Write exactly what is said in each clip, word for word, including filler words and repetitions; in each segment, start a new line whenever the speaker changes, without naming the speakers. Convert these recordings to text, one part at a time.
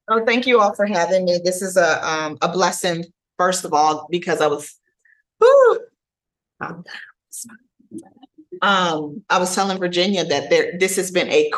Oh, thank you all for having me. This is a um a blessing, first of all, because I was whew, um, um, I was telling Virginia that there this has been a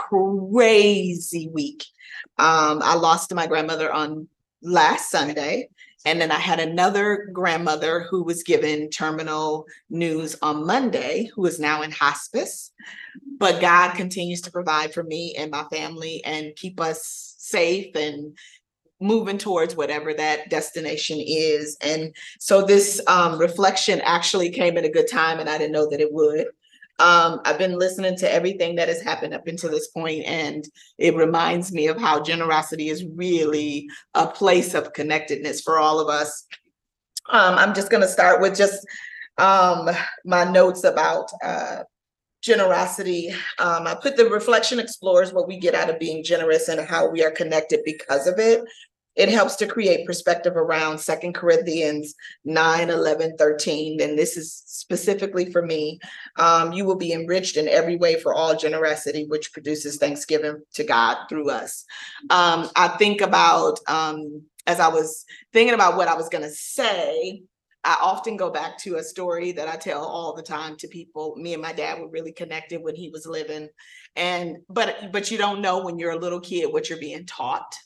crazy week. Um, I lost my grandmother on last Sunday, and then I had another grandmother who was given terminal news on Monday, who is now in hospice. But God continues to provide for me and my family and keep us safe and moving towards whatever that destination is. And so this um, reflection actually came at a good time, and I didn't know that it would. Um, I've been listening to everything that has happened up until this point, and it reminds me of how generosity is really a place of connectedness for all of us. Um, I'm just going to start with just um, my notes about uh, generosity. Um, I put the reflection explores what we get out of being generous and how we are connected because of it. It helps to create perspective around Second Corinthians nine, eleven, thirteen. And this is specifically for me. Um, you will be enriched in every way for all generosity, which produces thanksgiving to God through us. Um, I think about, um, as I was thinking about what I was going to say, I often go back to a story that I tell all the time to people. Me and my dad were really connected when he was living. And but but you don't know when you're a little kid what you're being taught.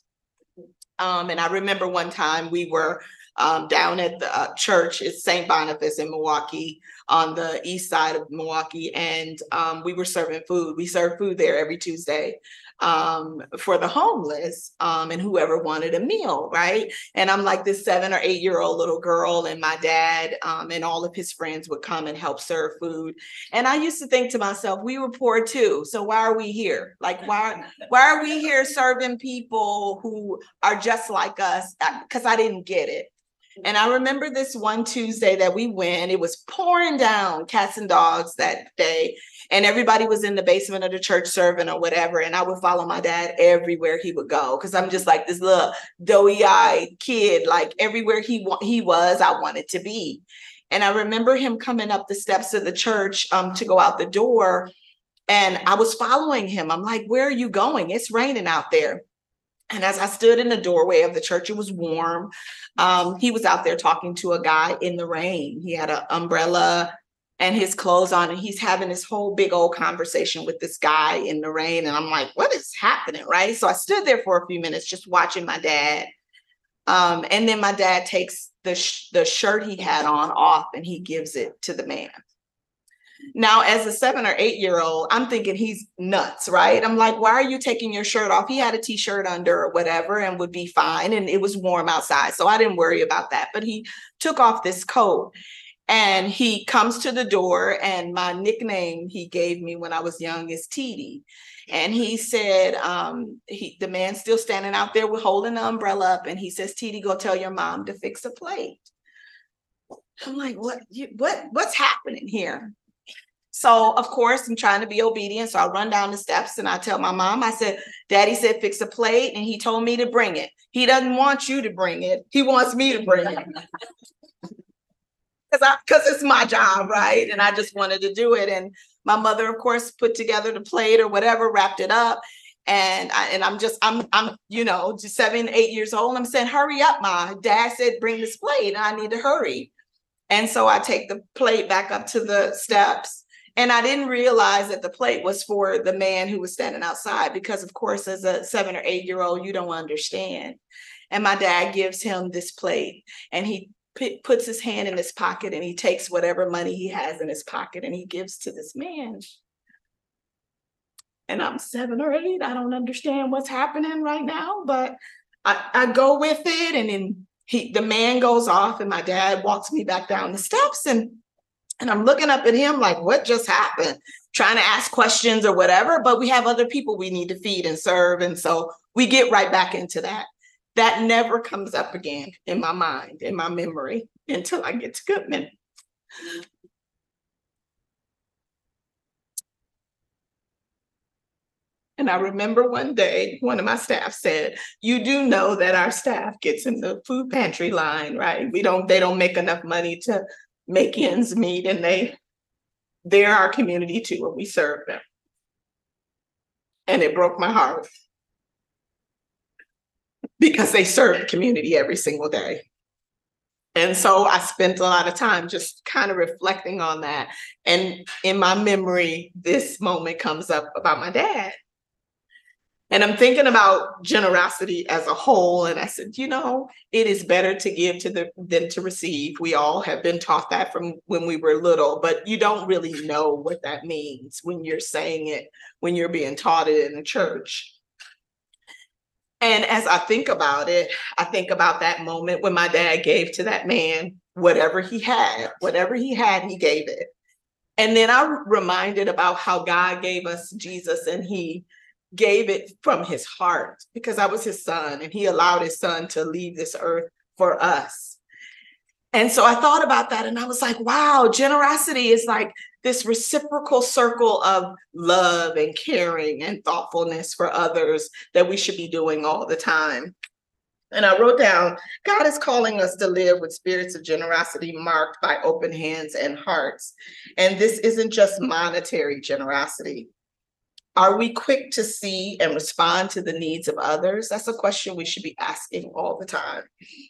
Um, and I remember one time we were um, down at the uh, church, it's Saint Boniface in Milwaukee, on the east side of Milwaukee, and um, we were serving food. We serve food there every Tuesday um, for the homeless um, and whoever wanted a meal, right? And I'm like this seven or eight year old little girl, and my dad um, and all of his friends would come and help serve food. And I used to think to myself, we were poor too, so why are we here? Like, why why are we here serving people who are just like us? Because I didn't get it. And I remember this one Tuesday that we went, it was pouring down cats and dogs that day. And everybody was in the basement of the church serving or whatever. And I would follow my dad everywhere he would go. Cause I'm just like this little doughy eyed kid, like everywhere he, wa- he was, I wanted to be. And I remember him coming up the steps of the church um, to go out the door. And I was following him. I'm like, where are you going? It's raining out there. And as I stood in the doorway of the church, it was warm. Um, he was out there talking to a guy in the rain. He had an umbrella and his clothes on, and he's having this whole big old conversation with this guy in the rain. And I'm like, what is happening? Right. So I stood there for a few minutes just watching my dad. Um, and then my dad takes the, sh- the shirt he had on off and he gives it to the man. Now, as a seven or eight year old, I'm thinking he's nuts, right? I'm like, why are you taking your shirt off? He had a t shirt under or whatever and would be fine. And it was warm outside. So I didn't worry about that. But he took off this coat and he comes to the door. And my nickname he gave me when I was young is T D. And he said, um, he, the man's still standing out there with holding the umbrella up. And he says, T D, go tell your mom to fix a plate. I'm like, what, you, what, what's happening here? So of course I'm trying to be obedient. So I run down the steps and I tell my mom, I said, Daddy said fix a plate and he told me to bring it. He doesn't want you to bring it. He wants me to bring it. Because I because it's my job, right? And I just wanted to do it. And my mother, of course, put together the plate or whatever, wrapped it up. And I, and I'm just I'm I'm you know just seven eight years old. I'm saying, hurry up, ma. Dad said bring this plate. And I need to hurry. And so I take the plate back up to the steps. And I didn't realize that the plate was for the man who was standing outside because, of course, as a seven or eight year old, you don't understand. And my dad gives him this plate and he p- puts his hand in his pocket and he takes whatever money he has in his pocket and he gives to this man. And I'm seven or eight. I don't understand what's happening right now, but I, I go with it. And then he, the man goes off, and my dad walks me back down the steps, and and I'm looking up at him like, what just happened? Trying to ask questions or whatever, but we have other people we need to feed and serve, and so we get right back into that. That never comes up again in my mind, in my memory, until I get to Goodman. And I remember one day, one of my staff said, you do know that our staff gets in the food pantry line, right? We don't, they don't make enough money to make ends meet, and they, they're our community too, and we serve them. And it broke my heart. because they serve the community every single day. And so I spent a lot of time just kind of reflecting on that. And in my memory, this moment comes up about my dad. And I'm thinking about generosity as a whole. And I said, you know, it is better to give to the than to receive. We all have been taught that from when we were little, but you don't really know what that means when you're saying it, when you're being taught it in the church. And as I think about it, I think about that moment when my dad gave to that man whatever he had, whatever he had, he gave it. And then I'm reminded about how God gave us Jesus, and he gave it from his heart because I was his son, and he allowed his son to leave this earth for us. And so I thought about that, and I was like, wow, generosity is like this reciprocal circle of love and caring and thoughtfulness for others that we should be doing all the time. And I wrote down, God is calling us to live with spirits of generosity marked by open hands and hearts. And this isn't just monetary generosity. Are we quick to see and respond to the needs of others? That's a question we should be asking all the time.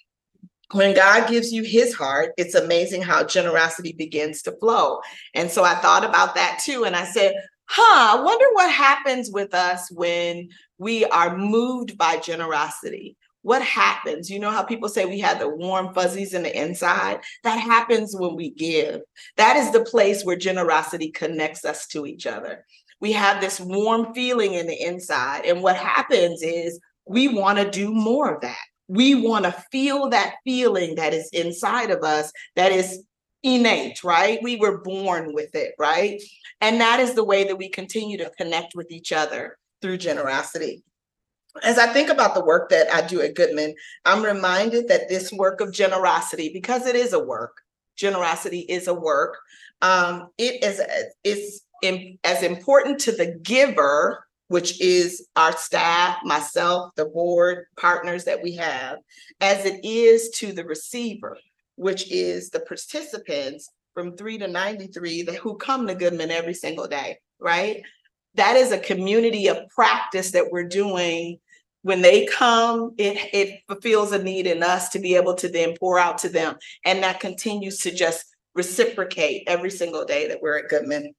When God gives you his heart, it's amazing how generosity begins to flow. And so I thought about that too. And I said, huh, I wonder what happens with us when we are moved by generosity. What happens? You know how people say we have the warm fuzzies in the inside? That happens when we give. That is the place where generosity connects us to each other. We have this warm feeling in the inside. And what happens is we want to do more of that. We want to feel that feeling that is inside of us, that is innate, right? We were born with it, right? And that is the way that we continue to connect with each other through generosity. As I think about the work that I do at Goodman, I'm reminded that this work of generosity, because it is a work, generosity is a work, um, it is it's in, as important to the giver, which is our staff, myself, the board partners that we have, as it is to the receiver, which is the participants from three to ninety-three that who come to Goodman every single day, right? That is a community of practice that we're doing. When they come, it, it fulfills a need in us to be able to then pour out to them. And that continues to just reciprocate every single day that we're at Goodman.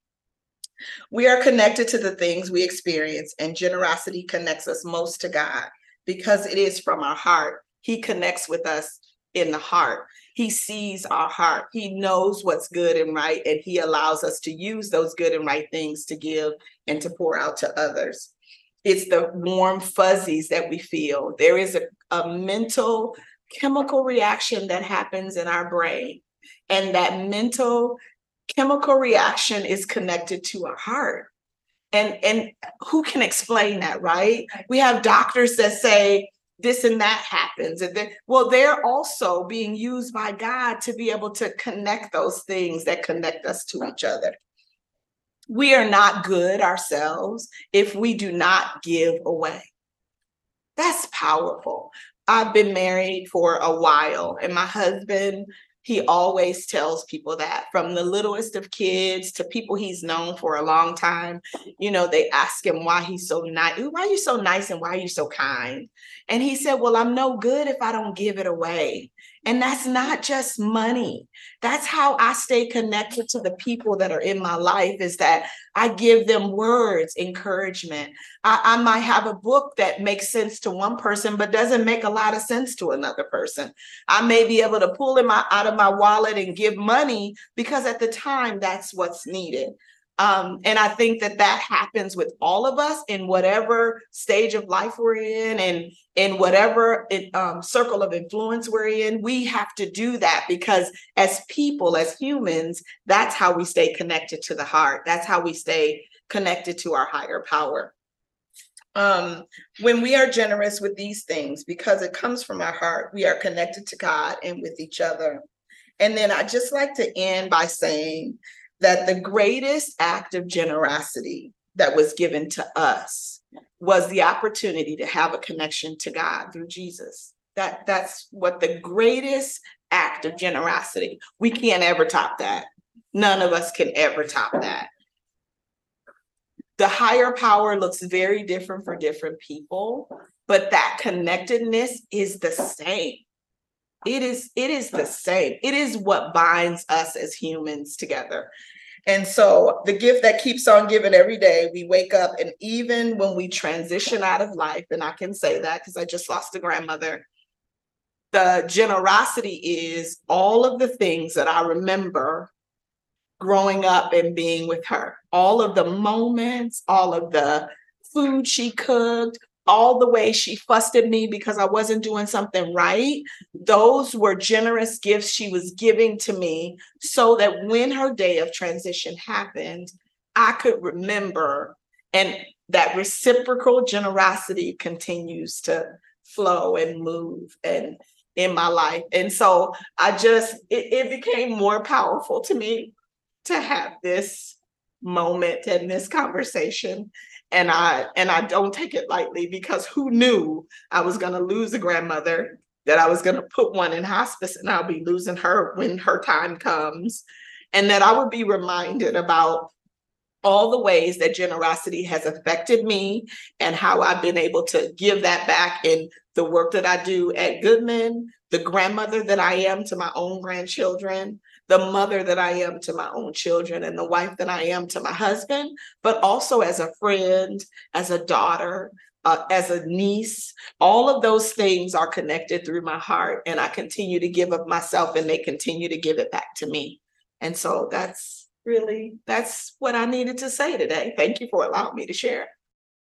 We are connected to the things we experience, and generosity connects us most to God because it is from our heart. He connects with us in the heart. He sees our heart. He knows what's good and right, and he allows us to use those good and right things to give and to pour out to others. It's the warm fuzzies that we feel. There is a, a mental chemical reaction that happens in our brain, and that mental chemical reaction is connected to our heart. And, and who can explain that, right? We have doctors that say this and that happens. And then, well, they're also being used by God to be able to connect those things that connect us to each other. We are not good ourselves if we do not give away. That's powerful. I've been married for a while, and my husband, he always tells people that, from the littlest of kids to people he's known for a long time. You know, they ask him why he's so nice. Why are you so nice and why are you so kind? And he said, well, I'm no good if I don't give it away. And that's not just money. That's how I stay connected to the people that are in my life, is that I give them words, encouragement. I, I might have a book that makes sense to one person, but doesn't make a lot of sense to another person. I may be able to pull in my, out of my wallet and give money because at the time that's what's needed. Um, and I think that that happens with all of us in whatever stage of life we're in, and in whatever it, um, circle of influence we're in. We have to do that because as people, as humans, that's how we stay connected to the heart. That's how we stay connected to our higher power. Um, when we are generous with these things, because it comes from our heart, we are connected to God and with each other. And then I just like to end by saying that the greatest act of generosity that was given to us was the opportunity to have a connection to God through Jesus. That, that's what the greatest act of generosity. We can't ever top that. None of us can ever top that. The higher power looks very different for different people, but that connectedness is the same. It is, it is the same. It is what binds us as humans together. And so the gift that keeps on giving every day, we wake up, and even when we transition out of life, and I can say that because I just lost a grandmother, the generosity is all of the things that I remember growing up and being with her, all of the moments, all of the food she cooked, all the way she fussed at me because I wasn't doing something right. Those were generous gifts she was giving to me so that when her day of transition happened, I could remember, and that reciprocal generosity continues to flow and move and in my life. And so I just, it, it became more powerful to me to have this moment and this conversation. And I and I don't take it lightly, because who knew I was going to lose a grandmother, that I was going to put one in hospice, and I'll be losing her when her time comes, and that I would be reminded about all the ways that generosity has affected me and how I've been able to give that back in the work that I do at Goodman, the grandmother that I am to my own grandchildren, the mother that I am to my own children, and the wife that I am to my husband, but also as a friend, as a daughter, uh, as a niece. All of those things are connected through my heart, and I continue to give of myself, and they continue to give it back to me. And so that's really, that's what I needed to say today. Thank you for allowing me to share.